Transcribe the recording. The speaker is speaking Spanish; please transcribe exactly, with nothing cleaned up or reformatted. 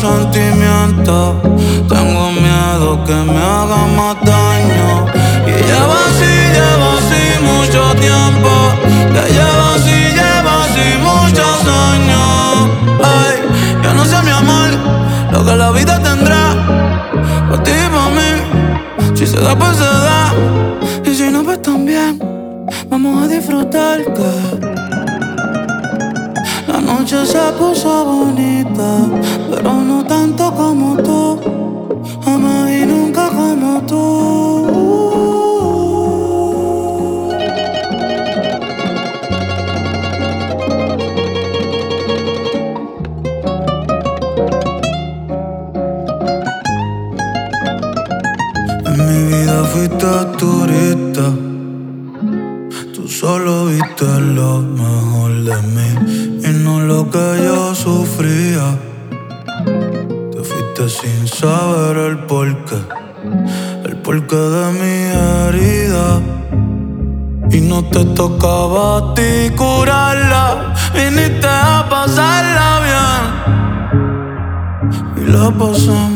sentimientos. Tengo miedo que me haga más daño. Y lleva así, lleva así mucho tiempo. Que lleva así, lleva así muchos años. Ay, yo no sé, mi amor, lo que la vida tendrá. Pa' ti y pa' mí, si se da pues se da. Y si no pues también, vamos a disfrutar que la noche se puso bonita, pero no tanto como tú, jamás y nunca como tú. En mi vida fuiste turista, tú solo viste lo mejor de mí y no lo que yo sufría. Te fuiste sin saber el porqué, el porqué de mi herida. Y no te tocaba a ti curarla, viniste a pasarla bien y la pasamos